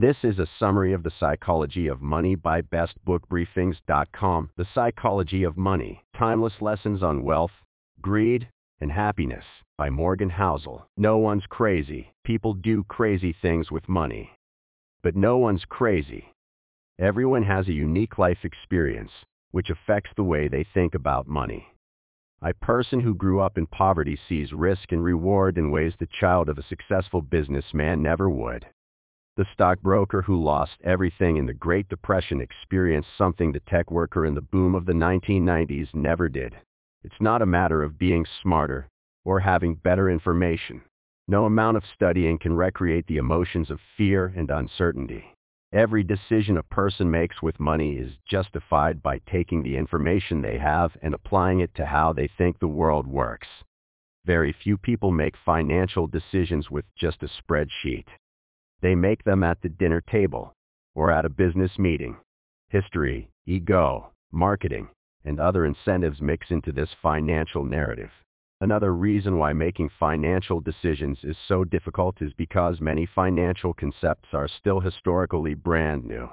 This is a summary of The Psychology of Money by bestbookbriefings.com. The Psychology of Money, Timeless Lessons on Wealth, Greed, and Happiness by Morgan Housel. No one's crazy. People do crazy things with money. But no one's crazy. Everyone has a unique life experience, which affects the way they think about money. A person who grew up in poverty sees risk and reward in ways the child of a successful businessman never would. The stockbroker who lost everything in the Great Depression experienced something the tech worker in the boom of the 1990s never did. It's not a matter of being smarter or having better information. No amount of studying can recreate the emotions of fear and uncertainty. Every decision a person makes with money is justified by taking the information they have and applying it to how they think the world works. Very few people make financial decisions with just a spreadsheet. They make them at the dinner table or at a business meeting. History, ego, marketing, and other incentives mix into this financial narrative. Another reason why making financial decisions is so difficult is because many financial concepts are still historically brand new.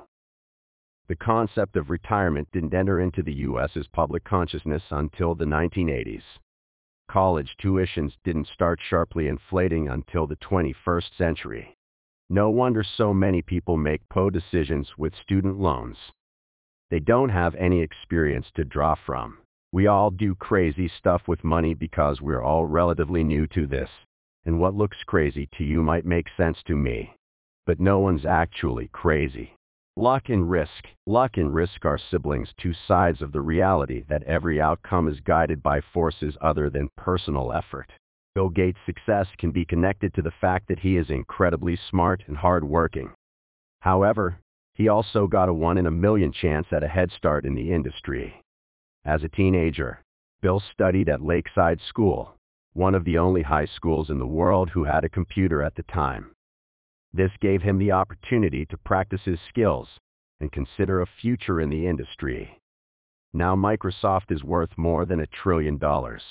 The concept of retirement didn't enter into the U.S.'s public consciousness until the 1980s. College tuitions didn't start sharply inflating until the 21st century. No wonder so many people make poor decisions with student loans. They don't have any experience to draw from. We all do crazy stuff with money because we're all relatively new to this, and what looks crazy to you might make sense to me. But no one's actually crazy. Luck and risk. Luck and risk are siblings, two sides of the reality that every outcome is guided by forces other than personal effort. Bill Gates' success can be connected to the fact that he is incredibly smart and hardworking. However, he also got a 1 in a million chance at a head start in the industry. As a teenager, Bill studied at Lakeside School, one of the only high schools in the world who had a computer at the time. This gave him the opportunity to practice his skills and consider a future in the industry. Now Microsoft is worth more than $1 trillion.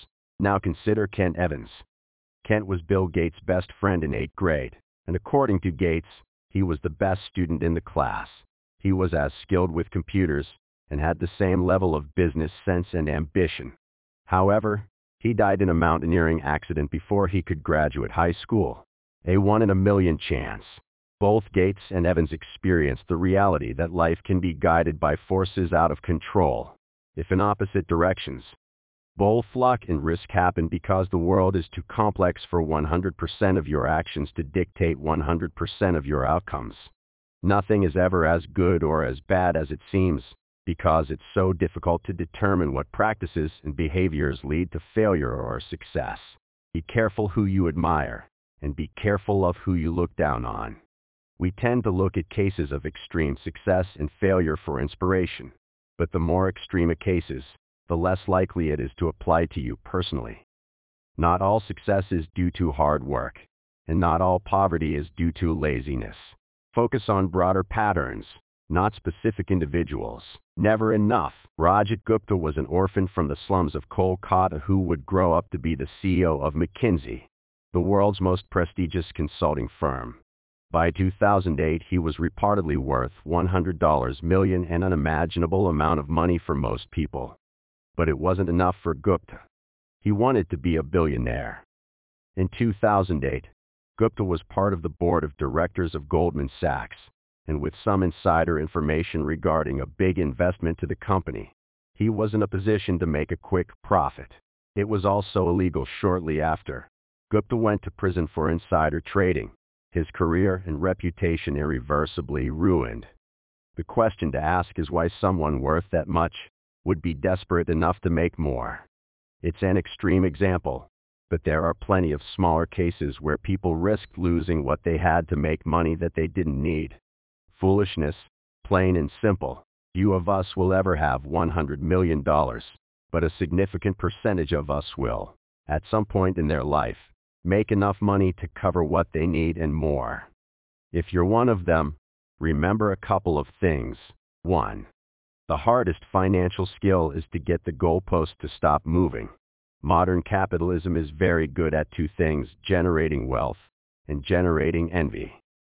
Now consider Kent Evans. Kent was Bill Gates' best friend in 8th grade, and according to Gates, he was the best student in the class. He was as skilled with computers and had the same level of business sense and ambition. However, he died in a mountaineering accident before he could graduate high school. A 1 in a million chance. Both Gates and Evans experienced the reality that life can be guided by forces out of control, if in opposite directions. Both luck and risk happen because the world is too complex for 100% of your actions to dictate 100% of your outcomes. Nothing is ever as good or as bad as it seems, because it's so difficult to determine what practices and behaviors lead to failure or success. Be careful who you admire, and be careful of who you look down on. We tend to look at cases of extreme success and failure for inspiration, but the more extreme a case is, the less likely it is to apply to you personally. Not all success is due to hard work, and not all poverty is due to laziness. Focus on broader patterns, not specific individuals. Never enough. Rajat Gupta was an orphan from the slums of Kolkata who would grow up to be the CEO of McKinsey, the world's most prestigious consulting firm. By 2008, he was reportedly worth $100 million, an unimaginable amount of money for most people. But it wasn't enough for Gupta. He wanted to be a billionaire. In 2008, Gupta was part of the board of directors of Goldman Sachs, and with some insider information regarding a big investment to the company, he was in a position to make a quick profit. It was also illegal shortly after. Gupta went to prison for insider trading, his career and reputation irreversibly ruined. The question to ask is why someone worth that much would be desperate enough to make more. It's an extreme example, but there are plenty of smaller cases where people risked losing what they had to make money that they didn't need. Foolishness, plain and simple. Few of us will ever have $100 million, but a significant percentage of us will, at some point in their life, make enough money to cover what they need and more. If you're one of them, remember a couple of things. 1. The hardest financial skill is to get the goalpost to stop moving. Modern capitalism is very good at two things: generating wealth and generating envy.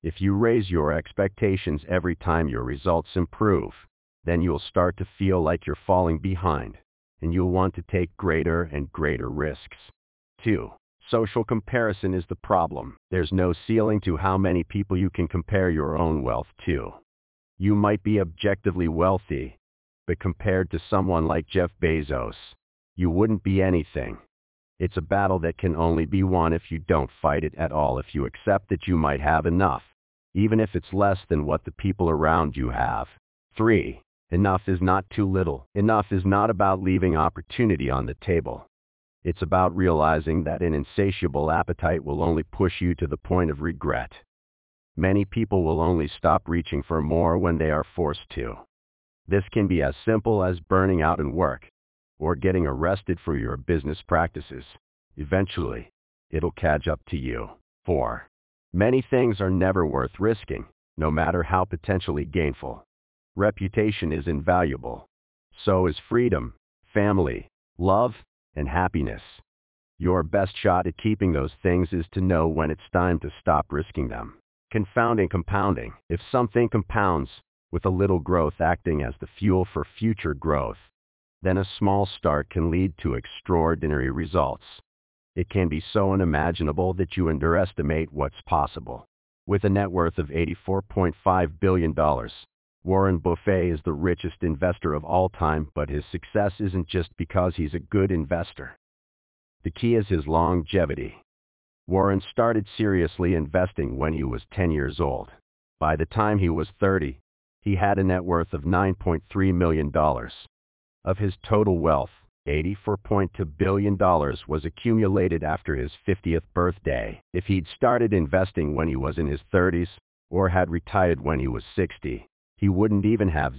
If you raise your expectations every time your results improve, then you'll start to feel like you're falling behind, and you'll want to take greater and greater risks. 2. Social comparison is the problem. There's no ceiling to how many people you can compare your own wealth to. You might be objectively wealthy, but compared to someone like Jeff Bezos, you wouldn't be anything. It's a battle that can only be won if you don't fight it at all, if you accept that you might have enough, even if it's less than what the people around you have. 3. Enough is not too little. Enough is not about leaving opportunity on the table. It's about realizing that an insatiable appetite will only push you to the point of regret. Many people will only stop reaching for more when they are forced to. This can be as simple as burning out in work, or getting arrested for your business practices. Eventually, it'll catch up to you. 4. Many things are never worth risking, no matter how potentially gainful. Reputation is invaluable. So is freedom, family, love, and happiness. Your best shot at keeping those things is to know when it's time to stop risking them. Confounding compounding. If something compounds, with a little growth acting as the fuel for future growth, then a small start can lead to extraordinary results. It can be so unimaginable that you underestimate what's possible. With a net worth of $84.5 billion, Warren Buffett is the richest investor of all time, but his success isn't just because he's a good investor. The key is his longevity. Warren started seriously investing when he was 10 years old. By the time he was 30, he had a net worth of $9.3 million. Of his total wealth, $84.2 billion was accumulated after his 50th birthday. If he'd started investing when he was in his 30s, or had retired when he was 60, he wouldn't even have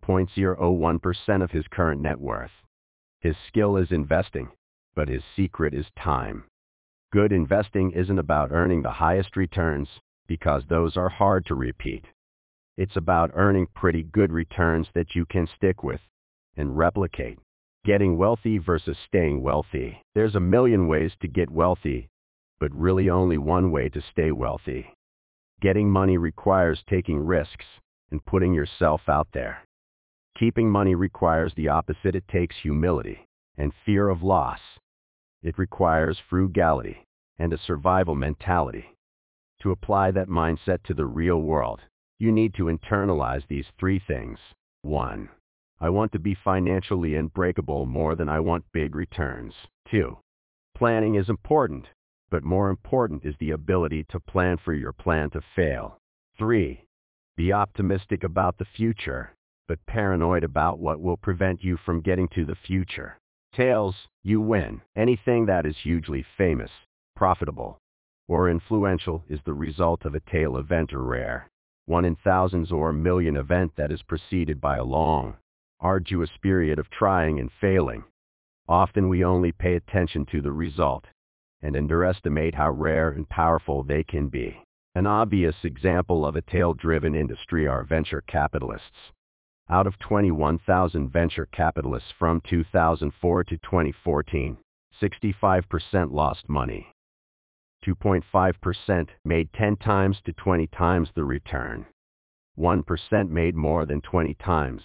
0.01% of his current net worth. His skill is investing, but his secret is time. Good investing isn't about earning the highest returns, because those are hard to repeat. It's about earning pretty good returns that you can stick with and replicate. Getting wealthy versus staying wealthy. There's a million ways to get wealthy, but really only one way to stay wealthy. Getting money requires taking risks and putting yourself out there. Keeping money requires the opposite. It takes humility and fear of loss. It requires frugality and a survival mentality. To apply that mindset to the real world, you need to internalize these 3 things. 1. I want to be financially unbreakable more than I want big returns. 2. Planning is important, but more important is the ability to plan for your plan to fail. 3. Be optimistic about the future, but paranoid about what will prevent you from getting to the future. Tails, you win. Anything that is hugely famous, profitable, or influential is the result of a tail event or rare, 1 in thousands or million event that is preceded by a long, arduous period of trying and failing. Often we only pay attention to the result and underestimate how rare and powerful they can be. An obvious example of a tail-driven industry are venture capitalists. Out of 21,000 venture capitalists from 2004 to 2014, 65% lost money. 2.5% made 10 times to 20 times the return. 1% made more than 20 times.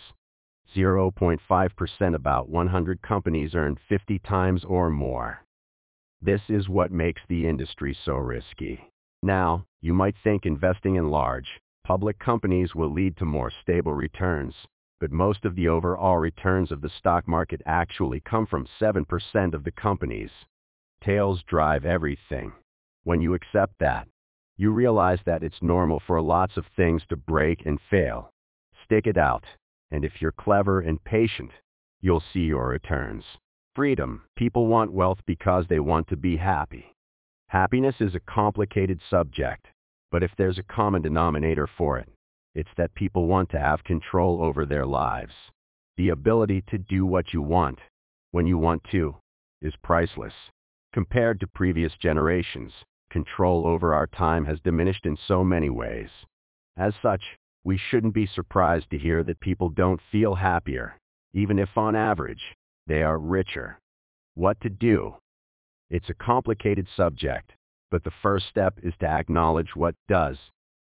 0.5% about 100 companies earned 50 times or more. This is what makes the industry so risky. Now, you might think investing in large, public companies will lead to more stable returns, but most of the overall returns of the stock market actually come from 7% of the companies. Tails drive everything. When you accept that, you realize that it's normal for lots of things to break and fail. Stick it out, and if you're clever and patient, you'll see your returns. Freedom. People want wealth because they want to be happy. Happiness is a complicated subject, but if there's a common denominator for it, it's that people want to have control over their lives. The ability to do what you want, when you want to, is priceless. Compared to previous generations, control over our time has diminished in so many ways. As such, we shouldn't be surprised to hear that people don't feel happier, even if on average, they are richer. What to do? It's a complicated subject, but the first step is to acknowledge what does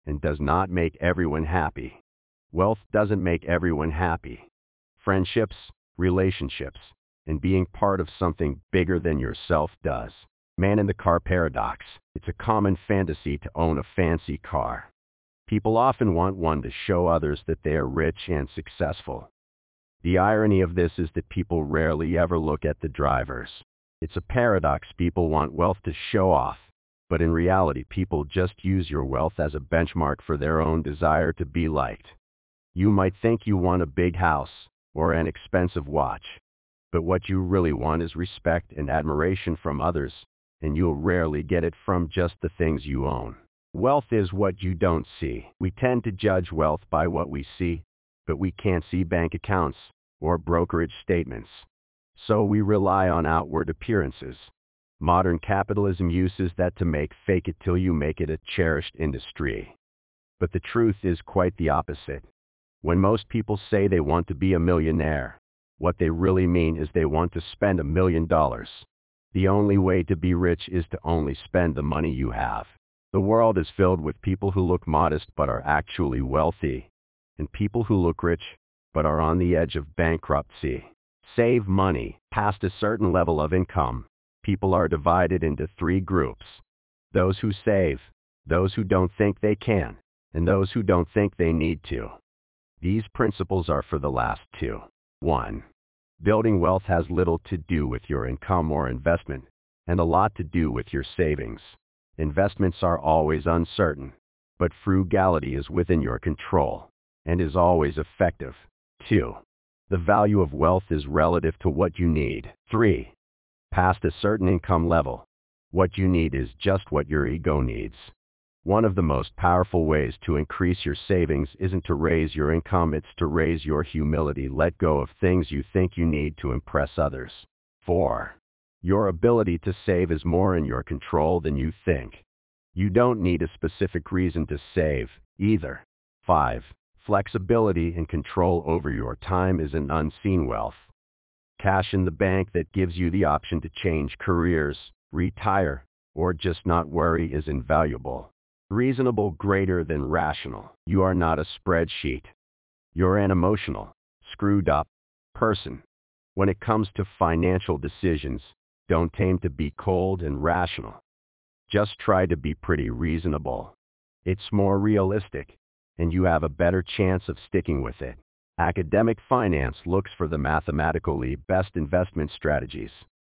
and does not make everyone happy. Wealth doesn't make everyone happy. Friendships, relationships, and being part of something bigger than yourself does. Man in the car paradox. It's a common fantasy to own a fancy car. People often want one to show others that they are rich and successful. The irony of this is that people rarely ever look at the drivers. It's a paradox. People want wealth to show off, but in reality people just use your wealth as a benchmark for their own desire to be liked. You might think you want a big house or an expensive watch, but what you really want is respect and admiration from others, and you'll rarely get it from just the things you own. Wealth is what you don't see. We tend to judge wealth by what we see, but we can't see bank accounts or brokerage statements. So we rely on outward appearances. Modern capitalism uses that to make fake it till you make it a cherished industry. But the truth is quite the opposite. When most people say they want to be a millionaire, what they really mean is they want to spend $1 million. The only way to be rich is to only spend the money you have. The world is filled with people who look modest but are actually wealthy, and people who look rich but are on the edge of bankruptcy. Save money. Past a certain level of income, people are divided into 3 groups. Those who save, those who don't think they can, and those who don't think they need to. These principles are for the last 2. 1. Building wealth has little to do with your income or investment, and a lot to do with your savings. Investments are always uncertain, but frugality is within your control, and is always effective. 2. The value of wealth is relative to what you need. 3. Past a certain income level, what you need is just what your ego needs. One of the most powerful ways to increase your savings isn't to raise your income, it's to raise your humility. Let go of things you think you need to impress others. 4. Your ability to save is more in your control than you think. You don't need a specific reason to save, either. 5. Flexibility and control over your time is an unseen wealth. Cash in the bank that gives you the option to change careers, retire, or just not worry is invaluable. Reasonable greater than rational. You are not a spreadsheet. You're an emotional, screwed up person. When it comes to financial decisions, don't aim to be cold and rational. Just try to be pretty reasonable. It's more realistic, and you have a better chance of sticking with it. Academic finance looks for the mathematically best investment strategies.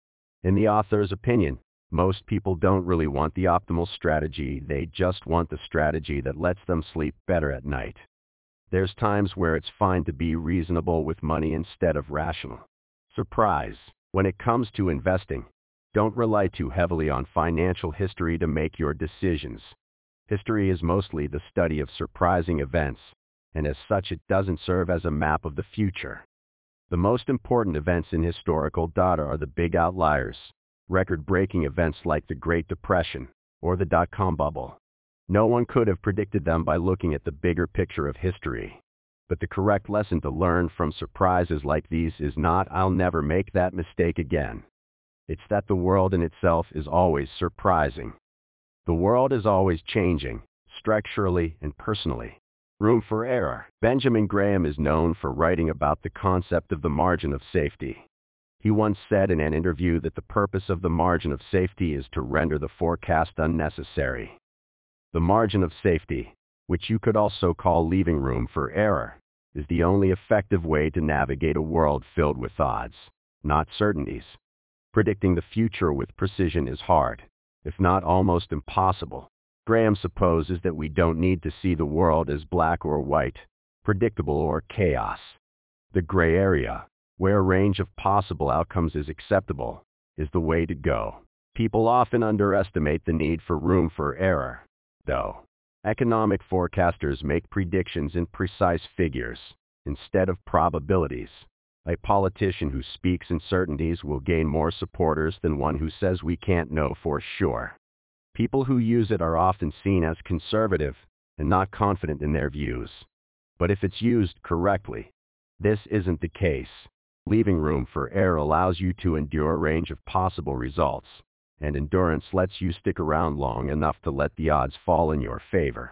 In the author's opinion, most people don't really want the optimal strategy, they just want the strategy that lets them sleep better at night. There's times where it's fine to be reasonable with money instead of rational. Surprise! When it comes to investing, don't rely too heavily on financial history to make your decisions. History is mostly the study of surprising events, and as such it doesn't serve as a map of the future. The most important events in historical data are the big outliers, record-breaking events like the Great Depression or the dot-com bubble. No one could have predicted them by looking at the bigger picture of history. But the correct lesson to learn from surprises like these is not "I'll never make that mistake again." It's that the world in itself is always surprising. The world is always changing, structurally and personally. Room for error. Benjamin Graham is known for writing about the concept of the margin of safety. He once said in an interview that the purpose of the margin of safety is to render the forecast unnecessary. The margin of safety, which you could also call leaving room for error, is the only effective way to navigate a world filled with odds, not certainties. Predicting the future with precision is hard, if not almost impossible. Graham supposes that we don't need to see the world as black or white, predictable or chaos. The gray area, where a range of possible outcomes is acceptable, is the way to go. People often underestimate the need for room for error, though. Economic forecasters make predictions in precise figures, instead of probabilities. A politician who speaks in certainties will gain more supporters than one who says we can't know for sure. People who use it are often seen as conservative and not confident in their views. But if it's used correctly, this isn't the case. Leaving room for error allows you to endure a range of possible results, and endurance lets you stick around long enough to let the odds fall in your favor.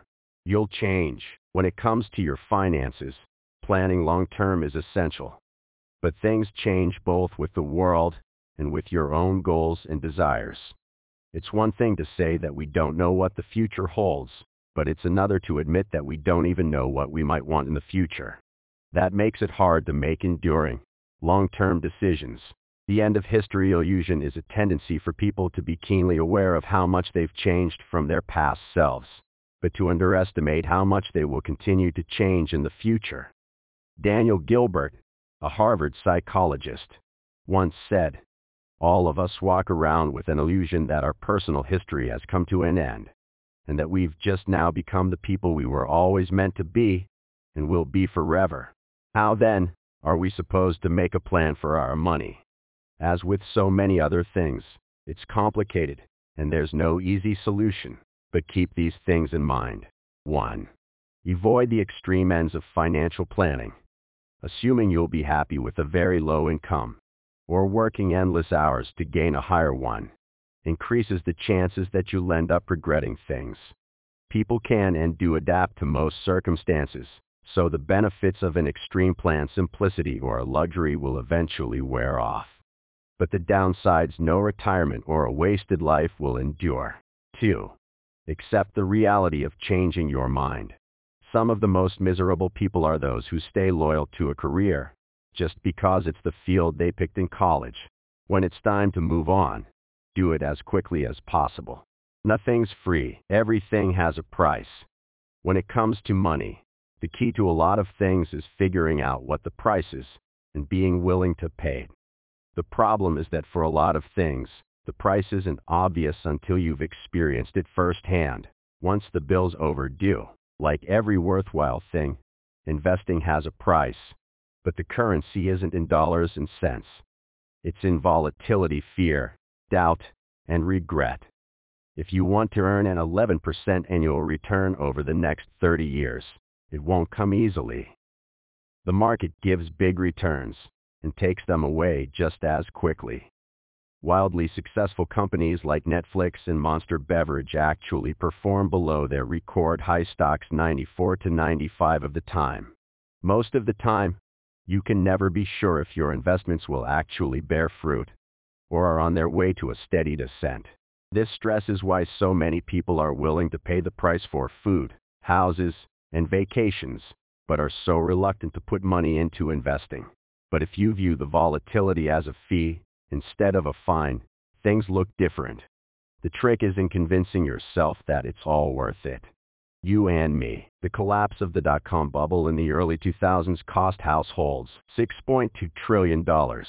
You'll change. When it comes to your finances, planning long-term is essential. But things change both with the world and with your own goals and desires. It's one thing to say that we don't know what the future holds, but it's another to admit that we don't even know what we might want in the future. That makes it hard to make enduring, long-term decisions. The end of history illusion is a tendency for people to be keenly aware of how much they've changed from their past selves, but to underestimate how much they will continue to change in the future. Daniel Gilbert, a Harvard psychologist, once said, "All of us walk around with an illusion that our personal history has come to an end, and that we've just now become the people we were always meant to be and will be forever. How then are we supposed to make a plan for our money?" As with so many other things, it's complicated, and there's no easy solution, but keep these things in mind. 1. Avoid the extreme ends of financial planning. Assuming you'll be happy with a very low income, or working endless hours to gain a higher one, increases the chances that you'll end up regretting things. People can and do adapt to most circumstances, so the benefits of an extreme plan simplicity or a luxury will eventually wear off. But the downsides no retirement or a wasted life will endure. 2. Accept the reality of changing your mind. Some of the most miserable people are those who stay loyal to a career just because it's the field they picked in college. When it's time to move on, do it as quickly as possible. Nothing's free. Everything has a price. When it comes to money, the key to a lot of things is figuring out what the price is and being willing to pay it. The problem is that for a lot of things, the price isn't obvious until you've experienced it firsthand. Once the bill's overdue, like every worthwhile thing, investing has a price, but the currency isn't in dollars and cents. It's in volatility, fear, doubt, and regret. If you want to earn an 11% annual return over the next 30 years, it won't come easily. The market gives big returns and takes them away just as quickly. Wildly successful companies like Netflix and Monster Beverage actually perform below their record high stocks 94 to 95 of the time. Most of the time, you can never be sure if your investments will actually bear fruit or are on their way to a steady descent. This stress is why so many people are willing to pay the price for food, houses, and vacations, but are so reluctant to put money into investing. But if you view the volatility as a fee instead of a fine, things look different. The trick is in convincing yourself that it's all worth it. You and me. The collapse of the dot-com bubble in the early 2000s cost households $6.2 trillion.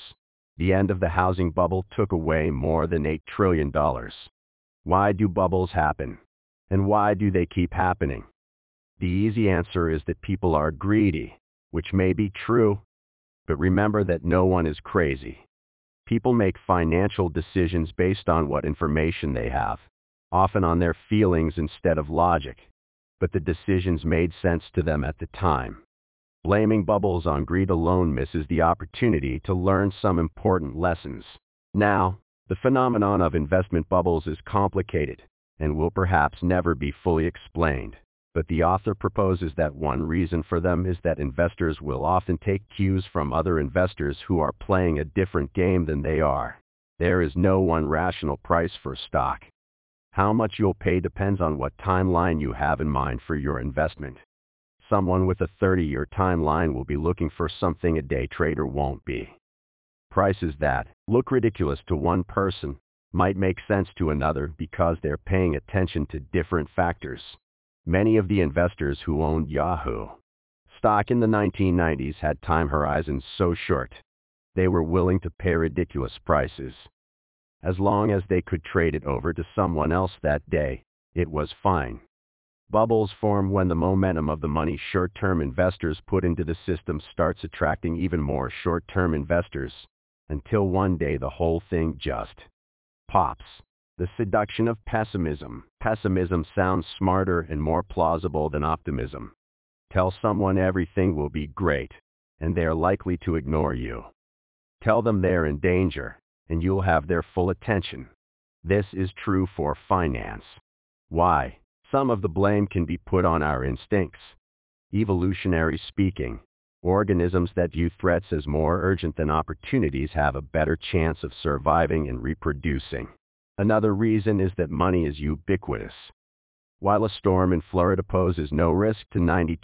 The end of the housing bubble took away more than $8 trillion. Why do bubbles happen? And why do they keep happening? The easy answer is that people are greedy, which may be true, but remember that no one is crazy. People make financial decisions based on what information they have, often on their feelings instead of logic, but the decisions made sense to them at the time. Blaming bubbles on greed alone misses the opportunity to learn some important lessons. Now, the phenomenon of investment bubbles is complicated and will perhaps never be fully explained, but the author proposes that one reason for them is that investors will often take cues from other investors who are playing a different game than they are. There is no one rational price for stock. How much you'll pay depends on what timeline you have in mind for your investment. Someone with a 30-year timeline will be looking for something a day trader won't be. Prices that look ridiculous to one person might make sense to another because they're paying attention to different factors. Many of the investors who owned Yahoo stock in the 1990s had time horizons so short, they were willing to pay ridiculous prices. As long as they could trade it over to someone else that day, it was fine. Bubbles form when the momentum of the money short-term investors put into the system starts attracting even more short-term investors, until one day the whole thing just pops. The seduction of pessimism. Pessimism sounds smarter and more plausible than optimism. Tell someone everything will be great, and they're likely to ignore you. Tell them they're in danger, and you'll have their full attention. This is true for finance. Why? Some of the blame can be put on our instincts. Evolutionary speaking, organisms that view threats as more urgent than opportunities have a better chance of surviving and reproducing. Another reason is that money is ubiquitous. While a storm in Florida poses no risk to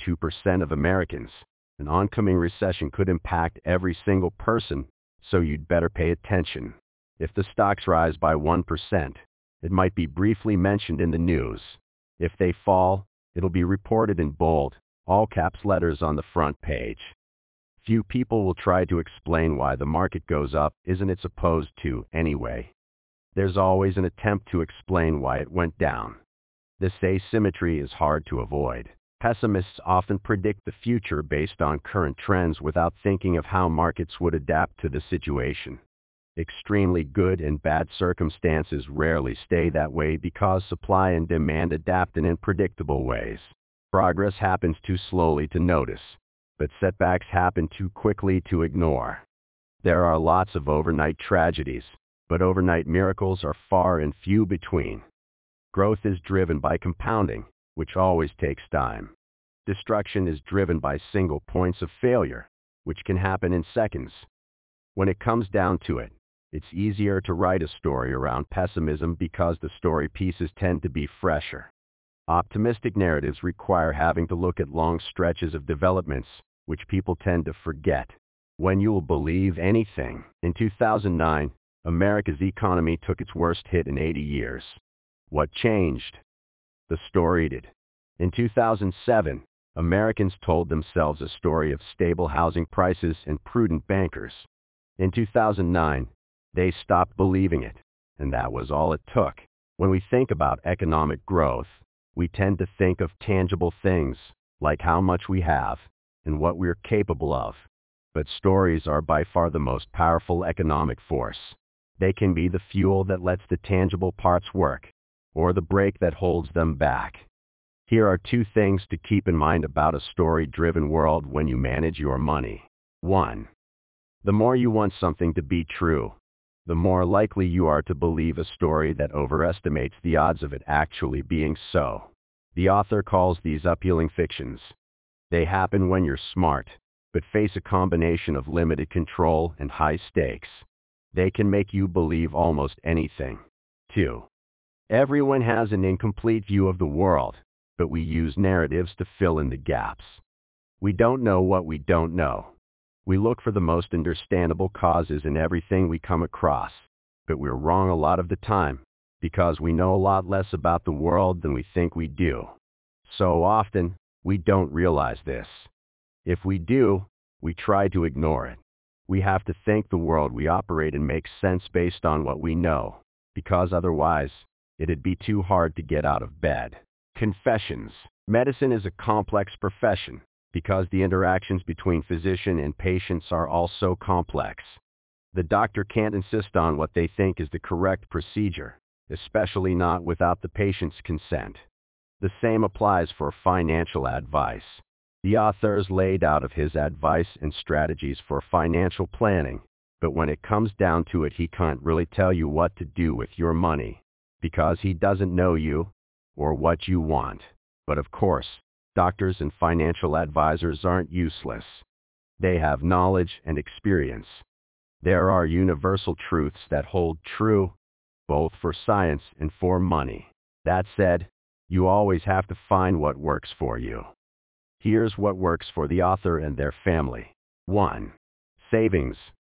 92% of Americans, an oncoming recession could impact every single person, so you'd better pay attention. If the stocks rise by 1%, it might be briefly mentioned in the news. If they fall, it'll be reported in bold, all caps letters on the front page. Few people will try to explain why the market goes up isn't it supposed to, anyway. There's always an attempt to explain why it went down. This asymmetry is hard to avoid. Pessimists often predict the future based on current trends without thinking of how markets would adapt to the situation. Extremely good and bad circumstances rarely stay that way because supply and demand adapt in unpredictable ways. Progress happens too slowly to notice, but setbacks happen too quickly to ignore. There are lots of overnight tragedies, but overnight miracles are far and few between. Growth is driven by compounding, which always takes time. Destruction is driven by single points of failure, which can happen in seconds. When it comes down to it, it's easier to write a story around pessimism because the story pieces tend to be fresher. Optimistic narratives require having to look at long stretches of developments, which people tend to forget. When you'll believe anything, in 2009, America's economy took its worst hit in 80 years. What changed? The story did. In 2007, Americans told themselves a story of stable housing prices and prudent bankers. In 2009, they stopped believing it, and that was all it took. When we think about economic growth, we tend to think of tangible things, like how much we have and what we're capable of. But stories are by far the most powerful economic force. They can be the fuel that lets the tangible parts work, or the brake that holds them back. Here are two things to keep in mind about a story-driven world when you manage your money. 1. The more you want something to be true, the more likely you are to believe a story that overestimates the odds of it actually being so. The author calls these appealing fictions. They happen when you're smart, but face a combination of limited control and high stakes. They can make you believe almost anything. 2. Everyone has an incomplete view of the world, but we use narratives to fill in the gaps. We don't know what we don't know. We look for the most understandable causes in everything we come across, but we're wrong a lot of the time, because we know a lot less about the world than we think we do. So often, we don't realize this. If we do, we try to ignore it. We have to think the world we operate in makes sense based on what we know, because otherwise, it'd be too hard to get out of bed. Confessions. Medicine is a complex profession, because the interactions between physician and patients are all so complex. The doctor can't insist on what they think is the correct procedure, especially not without the patient's consent. The same applies for financial advice. The author has laid out of his advice and strategies for financial planning, but when it comes down to it, he can't really tell you what to do with your money, because he doesn't know you or what you want. But of course, doctors and financial advisors aren't useless. They have knowledge and experience. There are universal truths that hold true, both for science and for money. That said, you always have to find what works for you. Here's what works for the author and their family. 1. Savings.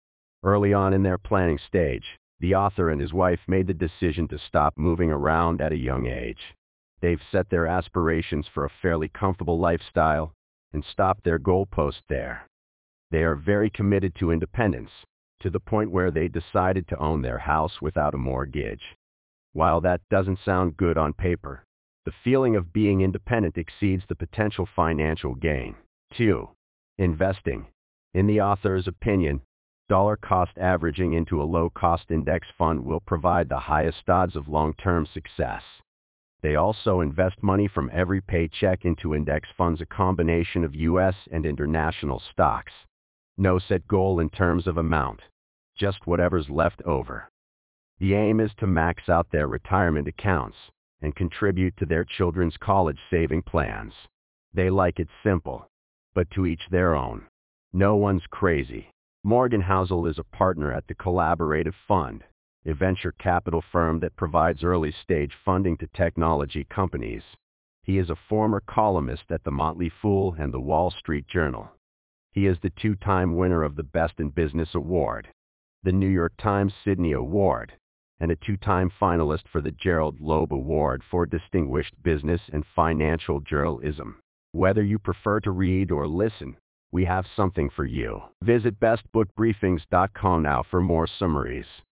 Early on in their planning stage, the author and his wife made the decision to stop moving around at a young age. They've set their aspirations for a fairly comfortable lifestyle and stopped their goalpost there. They are very committed to independence, to the point where they decided to own their house without a mortgage. While that doesn't sound good on paper, the feeling of being independent exceeds the potential financial gain. 2. Investing. In the author's opinion, dollar cost averaging into a low-cost index fund will provide the highest odds of long-term success. They also invest money from every paycheck into index funds, a combination of U.S. and international stocks. No set goal in terms of amount, just whatever's left over. The aim is to max out their retirement accounts, and contribute to their children's college saving plans. They like it simple, but to each their own. No one's crazy. Morgan Housel is a partner at the Collaborative Fund, a venture capital firm that provides early-stage funding to technology companies. He is a former columnist at The Motley Fool and The Wall Street Journal. He is the two-time winner of the Best in Business Award, the New York Times Sydney Award, and a two-time finalist for the Gerald Loeb Award for Distinguished Business and Financial Journalism. Whether you prefer to read or listen, we have something for you. Visit bestbookbriefings.com now for more summaries.